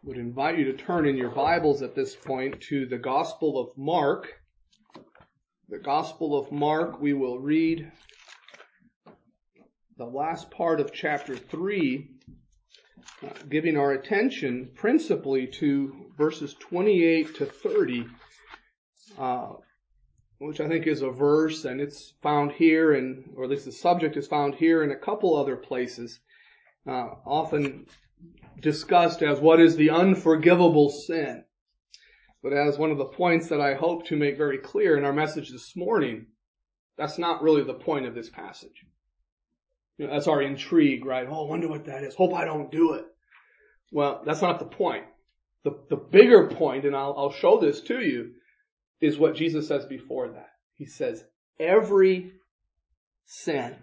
would invite you to turn in your Bibles at this point to the Gospel of Mark. The Gospel of Mark, we will read the last part of chapter 3, giving our attention principally to verses 28 to 30, which I think is a verse, and it's found here, or at least the subject is found here in a couple other places, often discussed as what is the unforgivable sin. But as one of the points that I hope to make very clear in our message this morning, that's not really the point of this passage. That's our intrigue, right? Oh, I wonder what that is. Hope I don't do it. Well, that's not the point. The bigger point, and I'll show this to you, is what Jesus says before that. He says, every sin,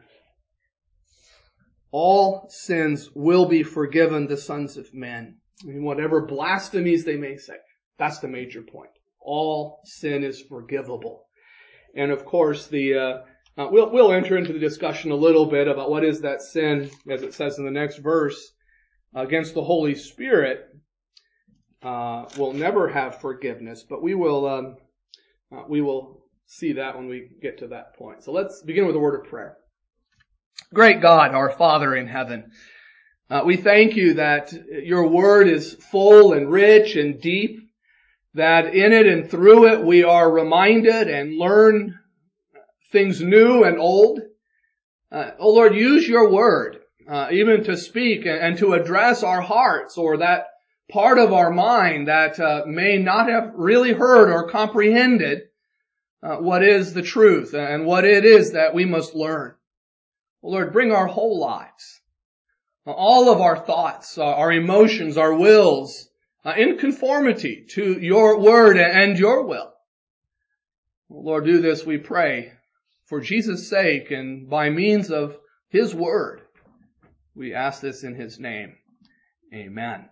all sins will be forgiven the sons of men. And whatever blasphemies they may say. That's the major point. All sin is forgivable. And of course, we'll enter into the discussion a little bit about what is that sin, as it says in the next verse, against the Holy Spirit. Will never have forgiveness, but we will see that when we get to that point. So let's begin with a word of prayer. Great God, our Father in heaven, we thank you that your word is full and rich and deep, that in it and through it we are reminded and learn things new and old. Oh Lord, use your word even to speak and to address our hearts, or that part of our mind that may not have really heard or comprehended what is the truth and what it is that we must learn. Lord, bring our whole lives, all of our thoughts, our emotions, our wills, in conformity to your word and your will. Lord, do this, we pray, for Jesus' sake and by means of his word. We ask this in his name. Amen.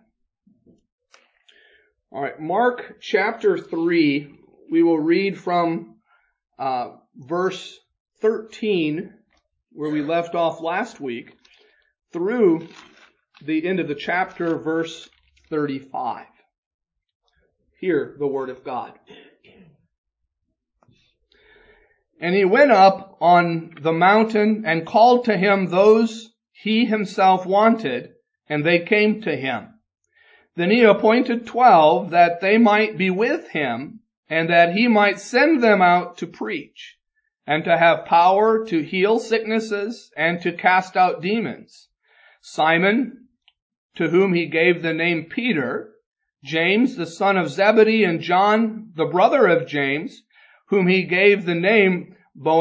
All right, Mark chapter 3, we will read from verse 13, where we left off last week, through the end of the chapter, verse 35. Hear the word of God. And he went up on the mountain and called to him those he himself wanted, and they came to him. Then he appointed 12 that they might be with him, and that he might send them out to preach, and to have power to heal sicknesses and to cast out demons. Simon, to whom he gave the name Peter, James the son of Zebedee, and John the brother of James, whom he gave the name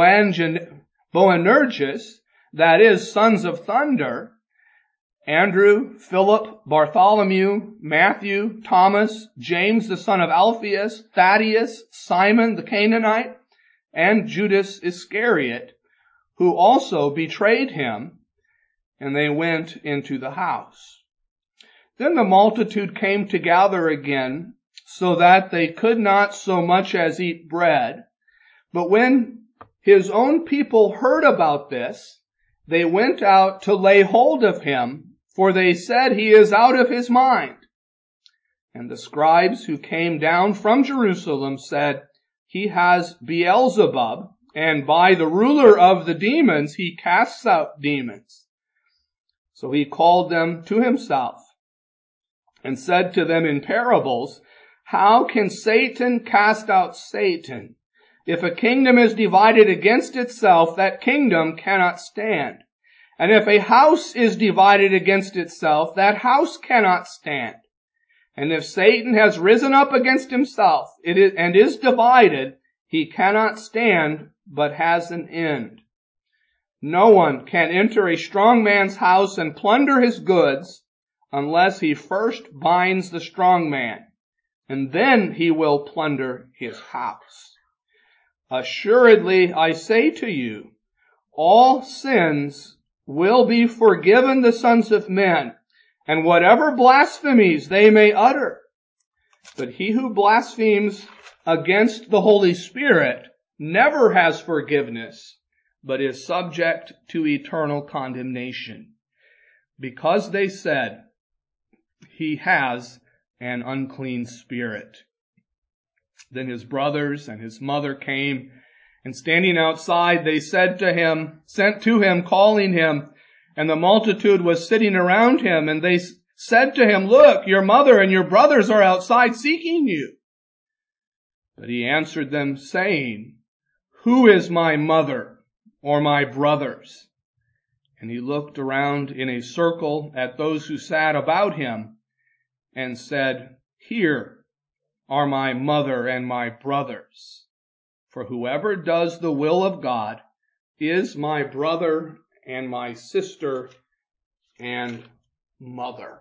Boanerges, that is, sons of thunder, Andrew, Philip, Bartholomew, Matthew, Thomas, James the son of Alphaeus, Thaddeus, Simon the Canaanite, and Judas Iscariot, who also betrayed him, and they went into the house. Then the multitude came to gather again, so that they could not so much as eat bread. But when his own people heard about this, they went out to lay hold of him, for they said, he is out of his mind. And the scribes who came down from Jerusalem said, he has Beelzebub, and by the ruler of the demons he casts out demons. So he called them to himself, and said to them in parables, how can Satan cast out Satan? If a kingdom is divided against itself, that kingdom cannot stand. And if a house is divided against itself, that house cannot stand. And if Satan has risen up against himself and is divided, he cannot stand, but has an end. No one can enter a strong man's house and plunder his goods unless he first binds the strong man, and then he will plunder his house. Assuredly, I say to you, all sins will be forgiven the sons of men, and whatever blasphemies they may utter. But he who blasphemes against the Holy Spirit never has forgiveness, but is subject to eternal condemnation, because they said, he has an unclean spirit. Then his brothers and his mother came, and standing outside, they sent to him, calling him, and the multitude was sitting around him, and they said to him, "Look, your mother and your brothers are outside seeking you." But he answered them, saying, "Who is my mother or my brothers?" And he looked around in a circle at those who sat about him, and said, "Here are my mother and my brothers. For whoever does the will of God is my brother and my sister and mother."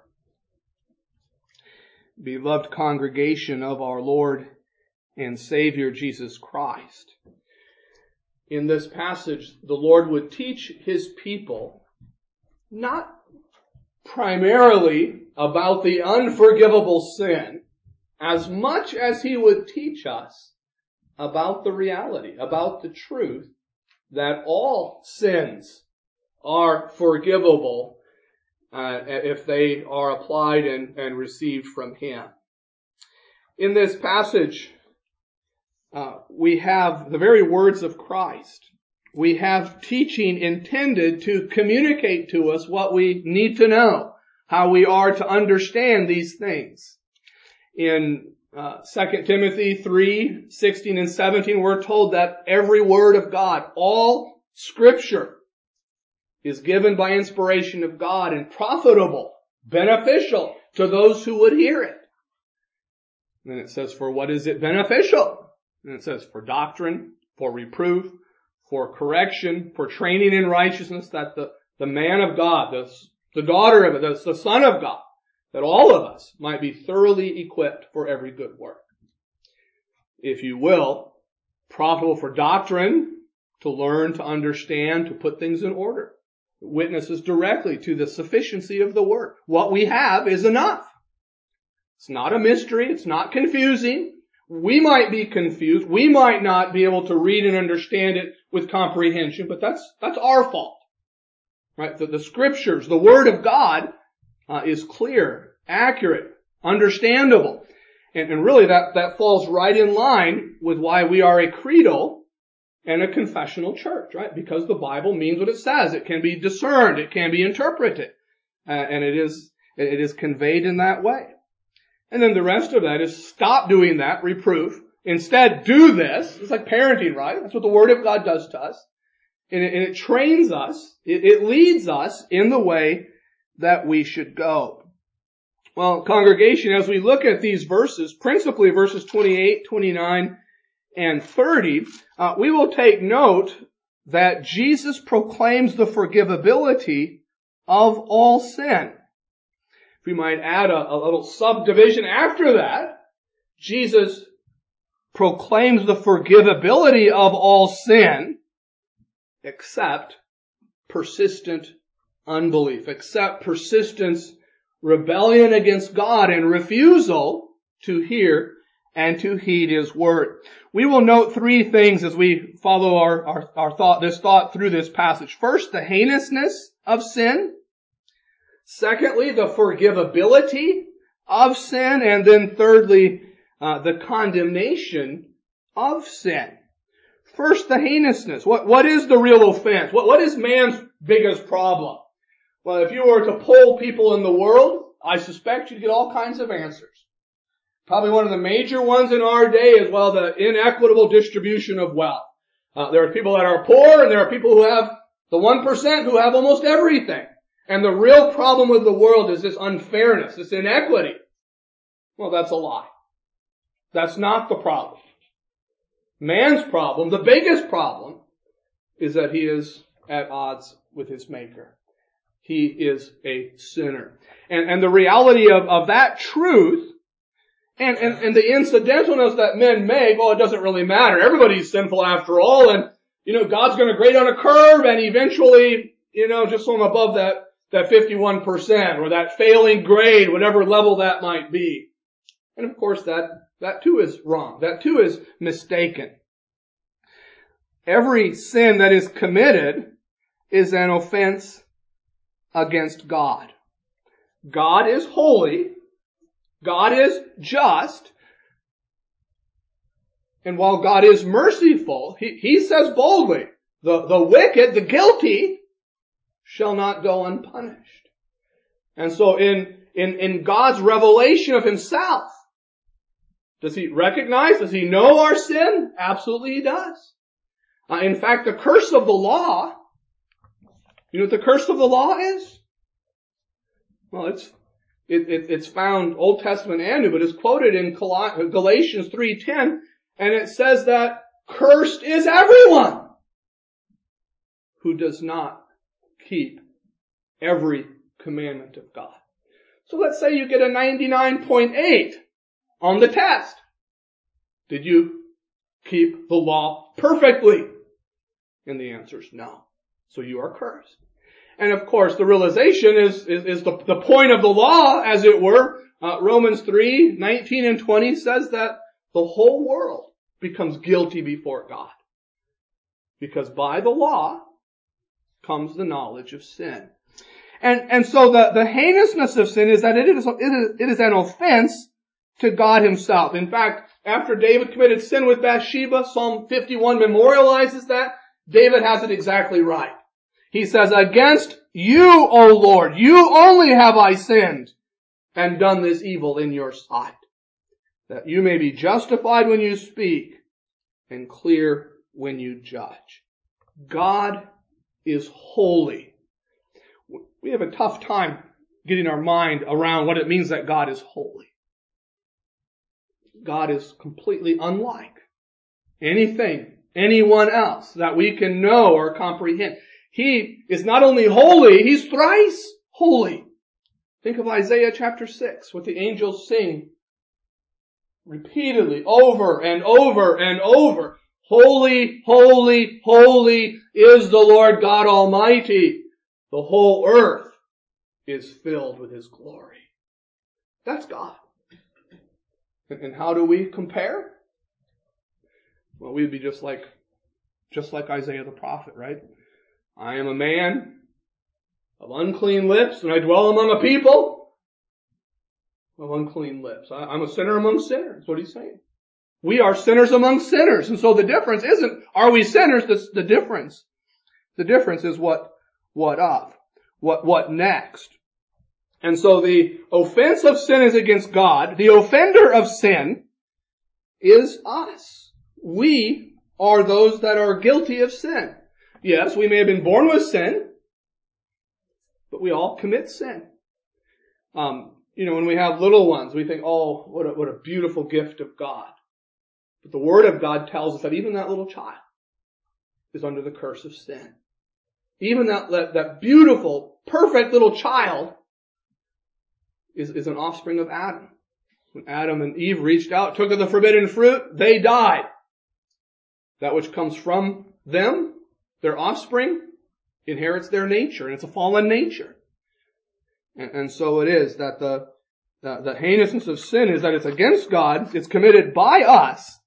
Beloved congregation of our Lord and Savior Jesus Christ, in this passage, the Lord would teach his people not primarily about the unforgivable sin, as much as he would teach us about the reality, about the truth, that all sins are forgivable if they are applied and received from him. In this passage, we have the very words of Christ. We have teaching intended to communicate to us what we need to know, how we are to understand these things. In 2 Timothy 3:16 and 17, we're told that every word of God, all Scripture, is given by inspiration of God and profitable, beneficial to those who would hear it. And then it says, for what is it beneficial? And it says, for doctrine, for reproof, for correction, for training in righteousness, that the man of God, the daughter of it, the son of God, that all of us might be thoroughly equipped for every good work. If you will, profitable for doctrine, to learn, to understand, to put things in order. It witnesses directly to the sufficiency of the Word. What we have is enough. It's not a mystery. It's not confusing. We might be confused. We might not be able to read and understand it with comprehension, but that's our fault. Right? The Scriptures, the Word of God, is clear, accurate, understandable. And really that falls right in line with why we are a creedal and a confessional church, right? Because the Bible means what it says. It can be discerned. It can be interpreted. And it is conveyed in that way. And then the rest of that is stop doing that, reproof. Instead, do this. It's like parenting, right? That's what the Word of God does to us. And it trains us. It leads us in the way that we should go. Well, congregation, as we look at these verses, principally verses 28, 29, and 30, we will take note that Jesus proclaims the forgivability of all sin. If we might add a little subdivision after that, Jesus proclaims the forgivability of all sin, except persistent unbelief, except persistence, rebellion against God, and refusal to hear and to heed His Word. We will note three things as we follow our thought through this passage. First, the heinousness of sin. Secondly, the forgivability of sin. And then thirdly, the condemnation of sin. First, the heinousness. What is the real offense? What is man's biggest problem? Well, if you were to poll people in the world, I suspect you'd get all kinds of answers. Probably one of the major ones in our day is, well, the inequitable distribution of wealth. There are people that are poor, and there are people who have the 1% who have almost everything. And the real problem with the world is this unfairness, this inequity. Well, that's a lie. That's not the problem. Man's problem, the biggest problem, is that he is at odds with his Maker. He is a sinner. And the reality of that truth and the incidentalness that men make, well, it doesn't really matter. Everybody's sinful after all, and, God's going to grade on a curve, and eventually, just so I'm above that 51%, or that failing grade, whatever level that might be. And of course, that too is wrong. That too is mistaken. Every sin that is committed is an offense against God. God is holy, God is just. And while God is merciful, He says boldly, the wicked, the guilty, shall not go unpunished. And so in God's revelation of Himself, does He recognize, does He know our sin? Absolutely He does. In fact, the curse of the law, you know what the curse of the law is? Well, it's found Old Testament and New, but it's quoted in Galatians 3:10, and it says that cursed is everyone who does not keep every commandment of God. So let's say you get a 99.8 on the test. Did you keep the law perfectly? And the answer is no. So you are cursed. And of course, the realization is the point of the law, as it were. Romans 3:19 and 20 says that the whole world becomes guilty before God. Because by the law comes the knowledge of sin. And so the heinousness of sin is that it is an offense to God Himself. In fact, after David committed sin with Bathsheba, Psalm 51 memorializes that. David has it exactly right. He says, against you, O Lord, you only have I sinned and done this evil in your sight, that you may be justified when you speak and clear when you judge. God is holy. We have a tough time getting our mind around what it means that God is holy. God is completely unlike anyone else that we can know or comprehend. He is not only holy, He's thrice holy. Think of Isaiah chapter 6, what the angels sing repeatedly, over and over and over. Holy, holy, holy is the Lord God Almighty. The whole earth is filled with His glory. That's God. And how do we compare? Well, we'd be just like Isaiah the prophet, right? I am a man of unclean lips, and I dwell among a people of unclean lips. I'm a sinner among sinners. That's what he's saying. We are sinners among sinners. And so the difference isn't, are we sinners? The difference is what next? And so the offense of sin is against God. The offender of sin is us. We are those that are guilty of sin. Yes, we may have been born with sin, but we all commit sin. When we have little ones, we think, oh, what a beautiful gift of God. But the Word of God tells us that even that little child is under the curse of sin. Even that beautiful, perfect little child is an offspring of Adam. When Adam and Eve reached out, took of the forbidden fruit, they died. That which comes from them, their offspring, inherits their nature, and it's a fallen nature. And so it is that the heinousness of sin is that it's against God, it's committed by us,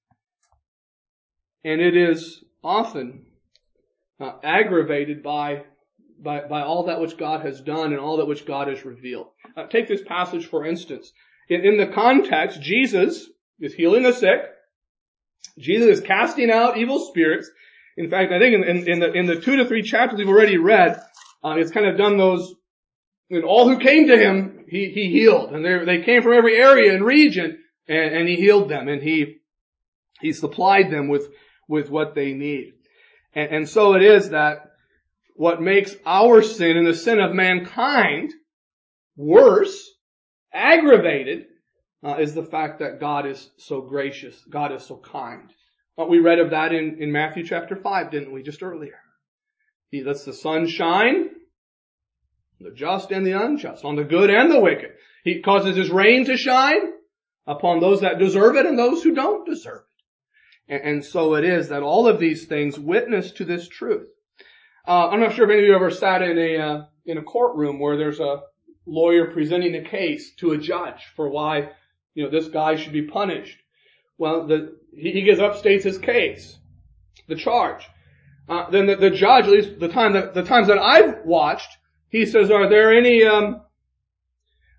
and it is often aggravated by all that which God has done and all that which God has revealed. Take this passage for instance. In the context, Jesus is healing the sick. Jesus is casting out evil spirits. In fact, I think in the 2 to 3 chapters we've already read, it's kind of done those. And all who came to Him, He healed, and they came from every area and region, and He healed them, and He supplied them with what they need. And so it is that what makes our sin and the sin of mankind worse, aggravated, is the fact that God is so gracious. God is so kind. We read of that in Matthew chapter 5, didn't we, just earlier? He lets the sun shine, the just and the unjust, on the good and the wicked. He causes His rain to shine upon those that deserve it and those who don't deserve it. And so it is that all of these things witness to this truth. I'm not sure if any of you ever sat in a courtroom where there's a lawyer presenting a case to a judge for why, this guy should be punished. Well, he gets up, states his case, the charge. Then the judge, at least the times that I've watched, he says, are there any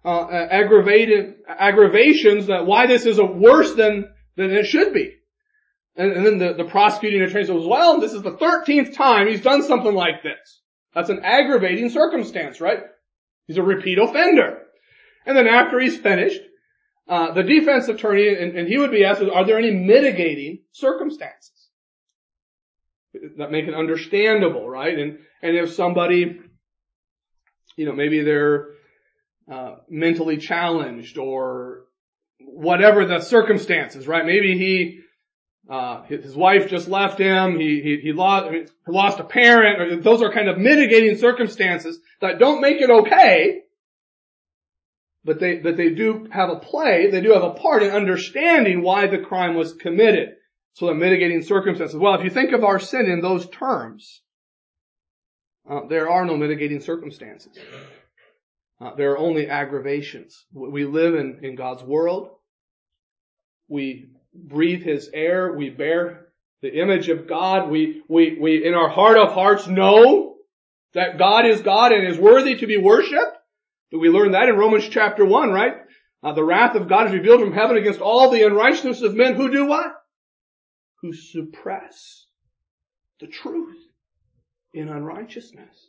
aggravations that why this is worse than it should be. And then the prosecuting attorney says, well, this is the 13th time he's done something like this. That's an aggravating circumstance, right? He's a repeat offender. And then after he's finished, the defense attorney, and he would be asked, are there any mitigating circumstances that make it understandable, right? And if somebody, maybe they're mentally challenged or whatever the circumstances, right? Maybe his wife just left him, he lost a parent, or those are kind of mitigating circumstances that don't make it okay, but they do have a part in understanding why the crime was committed. So the mitigating circumstances. Well, if you think of our sin in those terms, there are no mitigating circumstances. There are only aggravations. We live in God's world. We breathe His air. We bear the image of God. We in our heart of hearts know that God is God and is worthy to be worshipped. We learn that in Romans chapter 1, right? The wrath of God is revealed from heaven against all the unrighteousness of men who do what? Who suppress the truth in unrighteousness.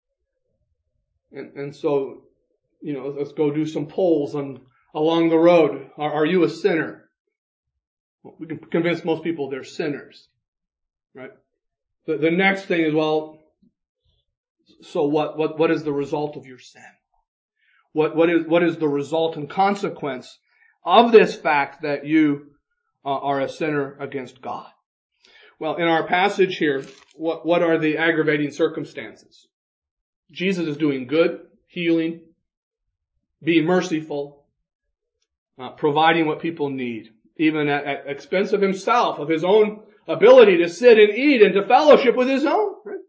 And so, let's go do some polls along the road. Are you a sinner? Well, we can convince most people they're sinners, right? The next thing is, well, so what is the result of your sin? What is the result and consequence of this fact that you are a sinner against God? Well, in our passage here, what are the aggravating circumstances? Jesus is doing good, healing, being merciful, providing what people need, even at expense of himself, of his own ability to sit and eat and to fellowship with his own. Right?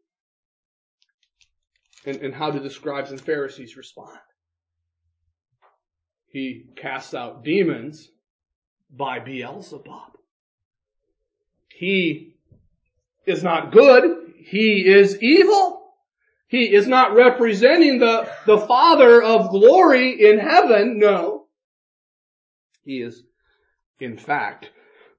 And how do the scribes and Pharisees respond? He casts out demons by Beelzebub. He is not good. He is evil. He is not representing the Father of glory in heaven. No. He is, in fact,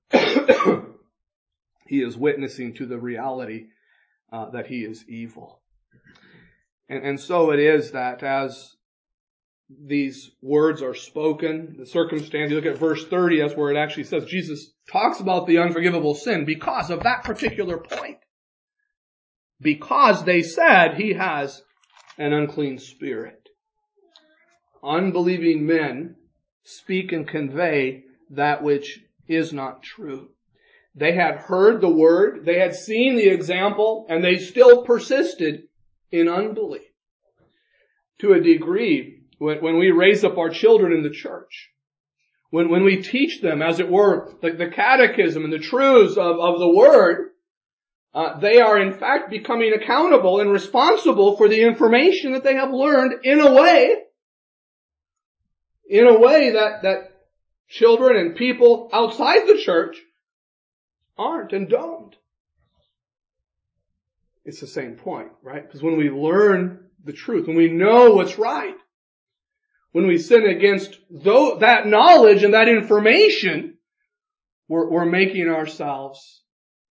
he is witnessing to the reality that he is evil. And so it is that as these words are spoken, the circumstance, you look at verse 30, that's where it actually says Jesus talks about the unforgivable sin because of that particular point. Because they said he has an unclean spirit. Unbelieving men speak and convey that which is not true. They had heard the word, they had seen the example, and they still persisted in unbelief. To a degree, when we raise up our children in the church, when we teach them, as it were, the catechism and the truths of the Word, they are in fact becoming accountable and responsible for the information that they have learned in a way that children and people outside the church aren't and don't. It's the same point, right? Because when we learn the truth, when we know what's right, when we sin against that knowledge and that information, we're making ourselves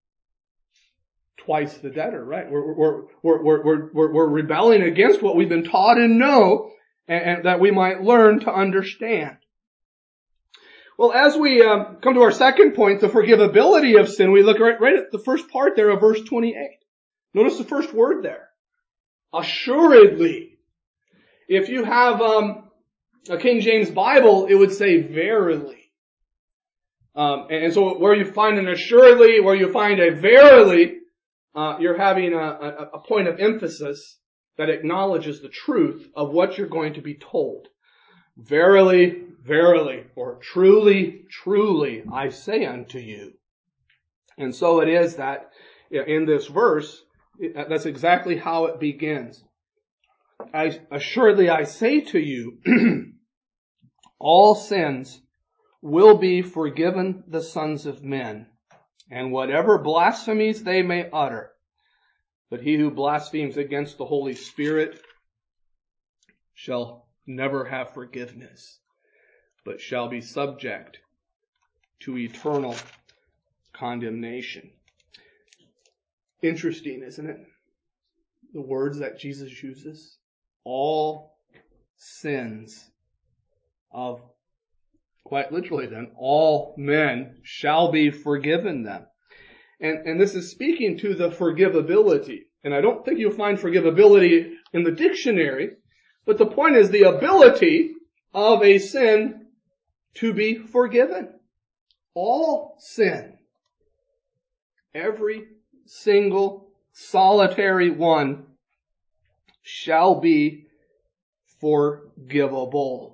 twice the debtor, right? We're rebelling against what we've been taught and know, and that we might learn to understand. Well, as we come to our second point, the forgivability of sin, we look right at the first part there of verse 28. Notice the first word there. Assuredly. If you have a King James Bible, it would say verily. And so where you find an assuredly, where you find a verily, you're having a point of emphasis that acknowledges the truth of what you're going to be told. Verily, verily, or truly, truly, I say unto you. And so it is that in this verse, that's exactly how it begins. Assuredly, I say to you, all sins will be forgiven the sons of men, and whatever blasphemies they may utter. But he who blasphemes against the Holy Spirit shall never have forgiveness, but shall be subject to eternal condemnation. Interesting, isn't it? The words that Jesus uses. All sins of, quite literally then, all men shall be forgiven them. And this is speaking to the forgivability. And I don't think you'll find forgivability in the dictionary, but the point is the ability of a sin to be forgiven. All sin. Every single solitary one shall be forgivable.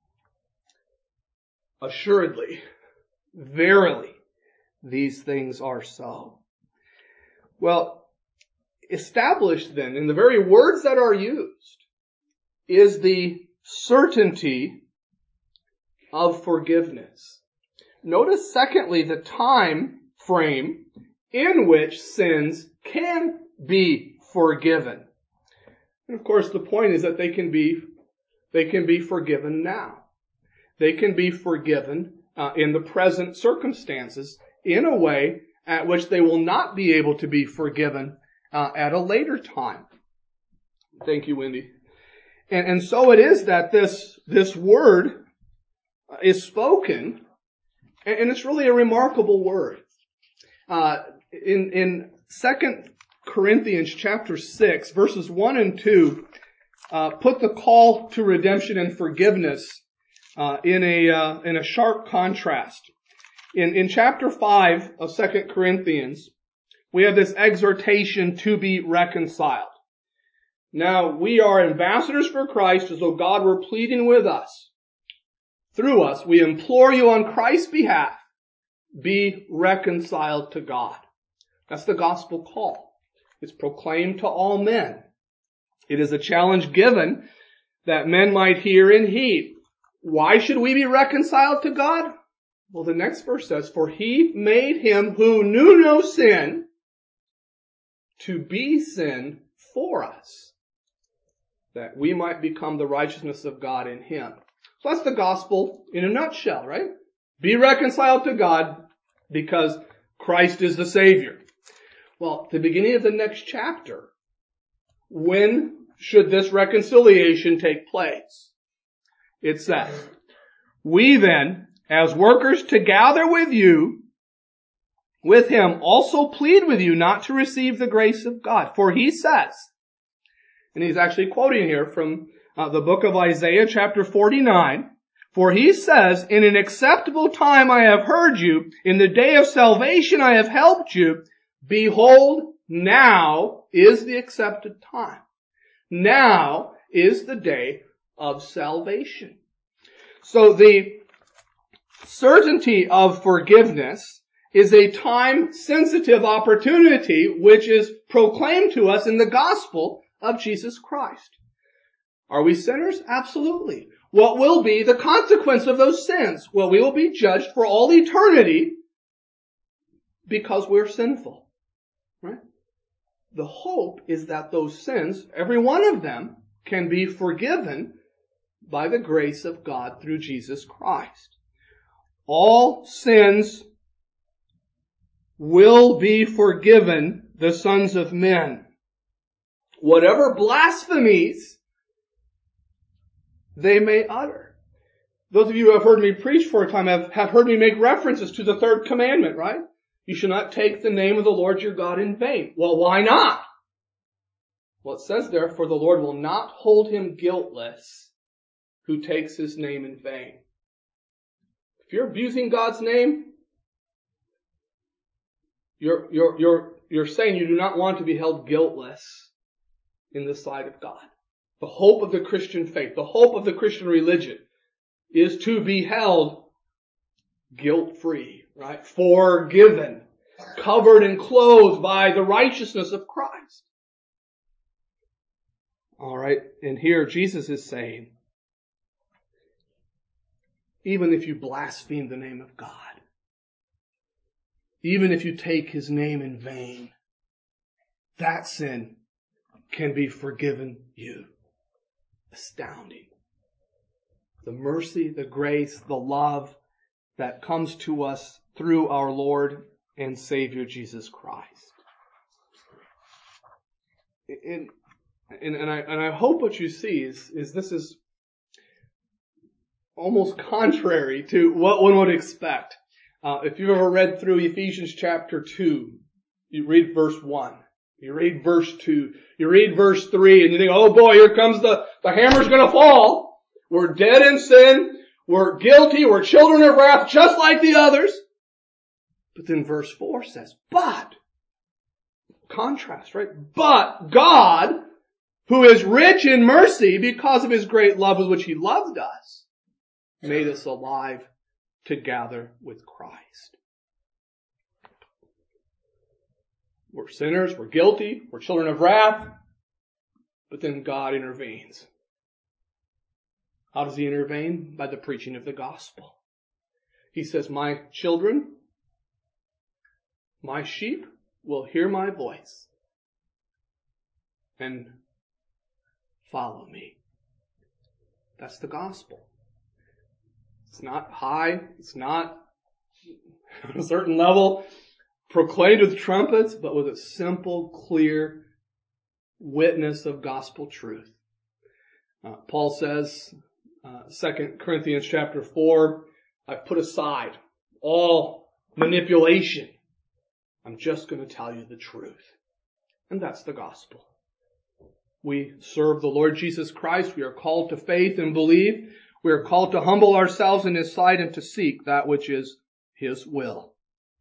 Assuredly, verily, these things are so. Well, established then in the very words that are used is the certainty of forgiveness. Notice, secondly, the time frame in which sins can be forgiven. And of course, the point is that they can be forgiven now. They can be forgiven in the present circumstances in a way at which they will not be able to be forgiven at a later time. Thank you, Wendy. And so it is that this word is spoken, and it's really a remarkable word. In 2 Corinthians chapter 6, verses 1 and 2, put the call to redemption and forgiveness in a sharp contrast. In chapter 5 of 2 Corinthians, we have this exhortation to be reconciled. Now, we are ambassadors for Christ as though God were pleading with us. Through us, we implore you on Christ's behalf, be reconciled to God. That's the gospel call. It's proclaimed to all men. It is a challenge given that men might hear and heed. Why should we be reconciled to God? Well, the next verse says, for he made him who knew no sin to be sin for us, that we might become the righteousness of God in him. So that's the gospel in a nutshell, right? Be reconciled to God because Christ is the Savior. Well, at the beginning of the next chapter, when should this reconciliation take place? It says, we then, as workers together with you, with him, also plead with you not to receive the grace of God. For he says, and he's actually quoting here from the book of Isaiah chapter 49, for he says, in an acceptable time I have heard you, in the day of salvation I have helped you. Behold, now is the accepted time. Now is the day of salvation. So the certainty of forgiveness is a time-sensitive opportunity which is proclaimed to us in the gospel of Jesus Christ. Are we sinners? Absolutely. What will be the consequence of those sins? Well, we will be judged for all eternity because we're sinful. Right? The hope is that those sins, every one of them, can be forgiven by the grace of God through Jesus Christ. All sins will be forgiven the sons of men. Whatever blasphemies they may utter. Those of you who have heard me preach for a time have heard me make references to the third commandment, right? You shall not take the name of the Lord your God in vain. Well, why not? Well, it says there, for the Lord will not hold him guiltless who takes his name in vain. If you're abusing God's name, you're saying you do not want to be held guiltless in the sight of God. The hope of the Christian faith, the hope of the Christian religion is to be held guilt-free, right? Forgiven, covered and clothed by the righteousness of Christ. All right, and here Jesus is saying, even if you blaspheme the name of God, even if you take his name in vain, that sin can be forgiven you. Astounding. The mercy, the grace, the love that comes to us through our Lord and Savior Jesus Christ. And I hope what you see is this is almost contrary to what one would expect. If you've ever read through Ephesians chapter 2, you read verse 1, you read verse 2, you read verse 3, and you think, oh boy, here comes the hammer's gonna fall. We're dead in sin. We're guilty. We're children of wrath, just like the others. But then verse 4 says, but, contrast, right? But God, who is rich in mercy because of His great love with which He loved us, made us alive together with Christ. We're sinners. We're guilty. We're children of wrath. But then God intervenes. How does He intervene? By the preaching of the gospel. He says, my children, my sheep will hear my voice and follow me. That's the gospel. It's not high. It's not on a certain level proclaimed with trumpets, but with a simple, clear witness of gospel truth. Paul says, 2 Corinthians chapter 4, I've put aside all manipulation. I'm just going to tell you the truth. And that's the gospel. We serve the Lord Jesus Christ. We are called to faith and believe. We are called to humble ourselves in His sight and to seek that which is His will.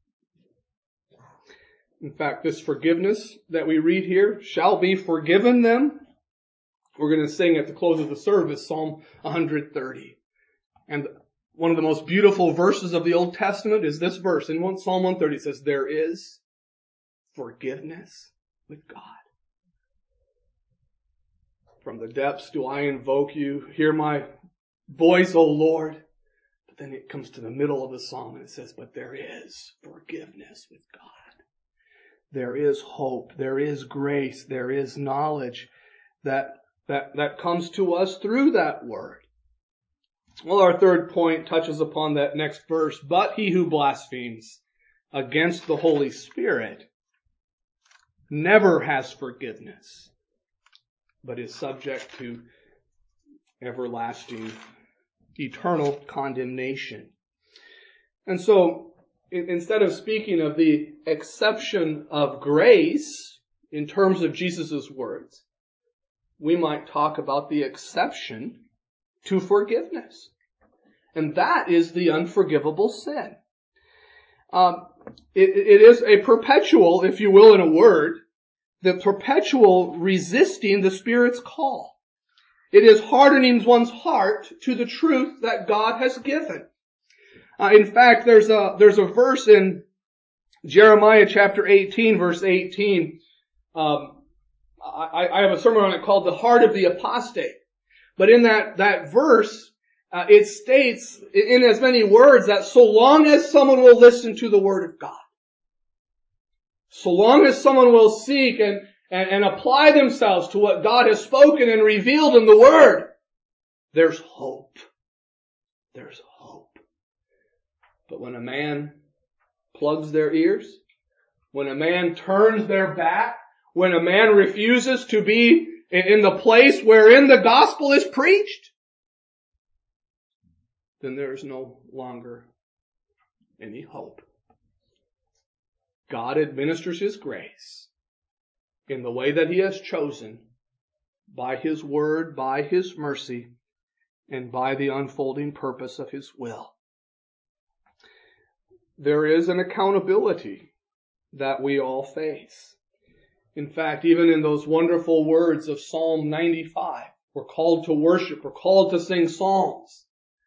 In fact, this forgiveness that we read here shall be forgiven them. We're going to sing at the close of the service, Psalm 130. And one of the most beautiful verses of the Old Testament is this verse. In Psalm 130 it says, there is forgiveness with God. From the depths do I invoke you. Hear my voice, O Lord. But then it comes to the middle of the psalm and it says, but there is forgiveness with God. There is hope. There is grace. There is knowledge that comes to us through that word. Well, our third point touches upon that next verse. But he who blasphemes against the Holy Spirit never has forgiveness, but is subject to everlasting, eternal condemnation. And so, instead of speaking of the exception of grace in terms of Jesus' words, we might talk about the exception to forgiveness. And that is the unforgivable sin. It is a perpetual, if you will, in a word, the perpetual resisting the Spirit's call. It is hardening one's heart to the truth that God has given. In fact, there's a verse in Jeremiah chapter 18, verse 18. I have a sermon on it called The Heart of the Apostate. But in that verse, it states in as many words that so long as someone will listen to the Word of God, so long as someone will seek and apply themselves to what God has spoken and revealed in the Word, there's hope. There's hope. But when a man plugs their ears, when a man turns their back, when a man refuses to be in the place wherein the gospel is preached, then there is no longer any hope. God administers His grace in the way that He has chosen, by His word, by His mercy, and by the unfolding purpose of His will. There is an accountability that we all face. In fact, even in those wonderful words of Psalm 95, we're called to worship, we're called to sing psalms.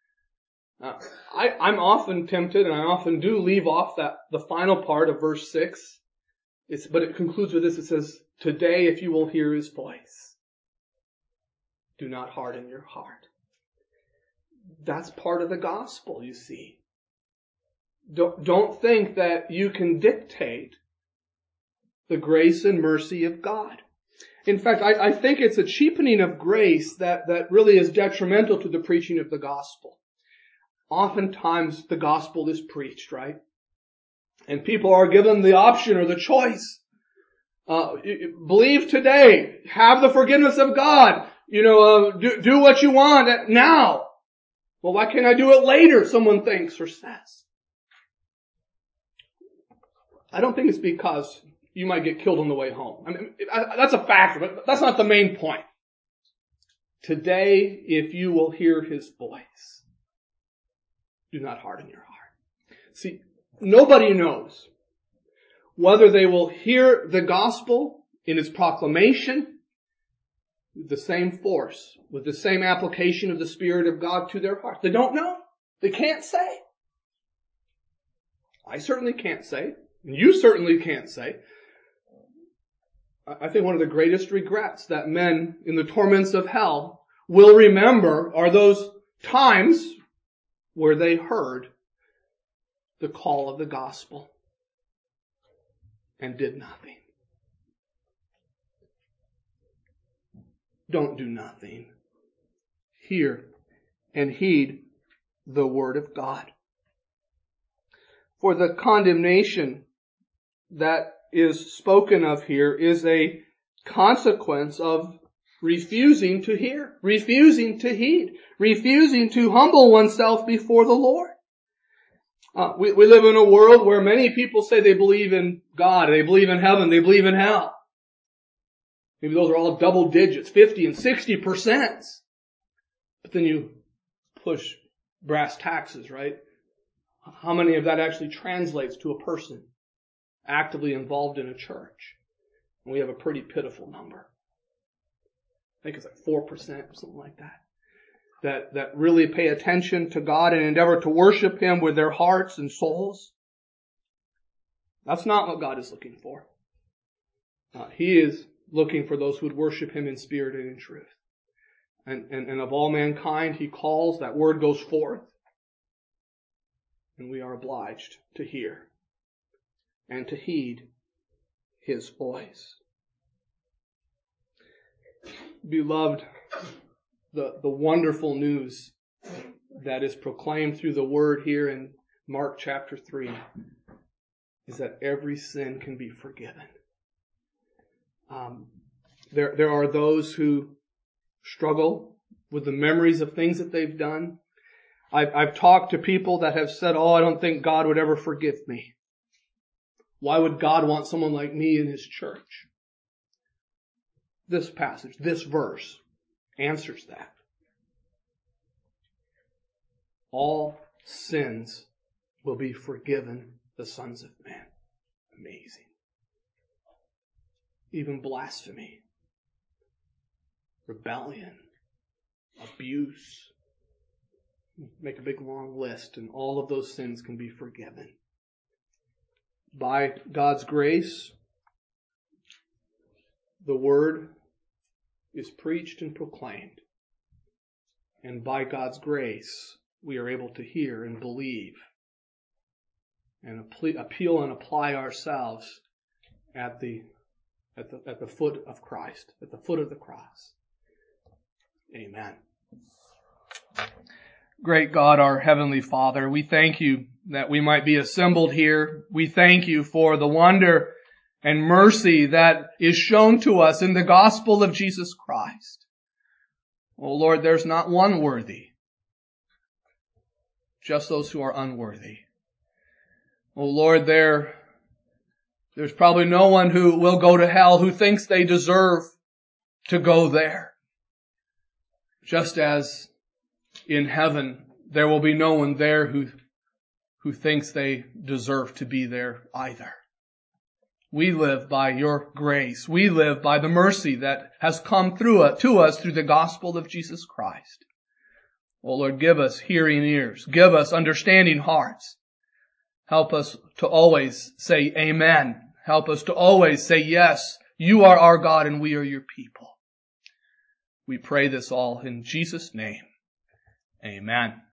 I'm often tempted, and I often do leave off the final part of verse 6. But it concludes with this. It says, today if you will hear His voice, do not harden your heart. That's part of the gospel, you see. Don't think that you can dictate the grace and mercy of God. In fact, I think it's a cheapening of grace that really is detrimental to the preaching of the gospel. Oftentimes the gospel is preached, right? And people are given the option or the choice. Believe today. Have the forgiveness of God. Do what you want now. Well, why can't I do it later? Someone thinks or says. I don't think it's because you might get killed on the way home. I mean, that's a factor, but that's not the main point. Today, if you will hear His voice, do not harden your heart. See, nobody knows whether they will hear the gospel in its proclamation with the same force, with the same application of the Spirit of God to their hearts. They don't know. They can't say. I certainly can't say. And you certainly can't say. I think one of the greatest regrets that men in the torments of hell will remember are those times where they heard the call of the gospel and did nothing. Don't do nothing. Hear and heed the word of God. For the condemnation that is spoken of here is a consequence of refusing to hear, refusing to heed, refusing to humble oneself before the Lord. We live in a world where many people say they believe in God, they believe in heaven, they believe in hell. Maybe those are all double digits, 50 and 60%. But then you push brass taxes, right? How many of that actually translates to a person actively involved in a church? And we have a pretty pitiful number. I think it's like 4% or something like that. That really pay attention to God and endeavor to worship Him with their hearts and souls. That's not what God is looking for. He is looking for those who would worship Him in spirit and in truth. And of all mankind, He calls, that word goes forth. And we are obliged to hear and to heed His voice. Beloved, the wonderful news that is proclaimed through the word here in Mark chapter 3 is that every sin can be forgiven. There are those who struggle with the memories of things that they've done. I've talked to people that have said, I don't think God would ever forgive me. Why would God want someone like me in His church? This passage, this verse, answers that. All sins will be forgiven the sons of man. Amazing. Even blasphemy, rebellion, abuse. Make a big long list, and all of those sins can be forgiven. By God's grace, the word is preached and proclaimed. And by God's grace, we are able to hear and believe and appeal and apply ourselves at the foot of Christ, at the foot of the cross. Amen. Great God, our Heavenly Father, we thank You that we might be assembled here. We thank You for the wonder and mercy that is shown to us in the gospel of Jesus Christ. Oh Lord, there's not one worthy, just those who are unworthy. Oh Lord, there's probably no one who will go to hell who thinks they deserve to go there. Just as in heaven, there will be no one there who thinks they deserve to be there either. We live by Your grace. We live by the mercy that has come to us through the gospel of Jesus Christ. Oh Lord, give us hearing ears. Give us understanding hearts. Help us to always say amen. Help us to always say yes, You are our God and we are Your people. We pray this all in Jesus' name. Amen.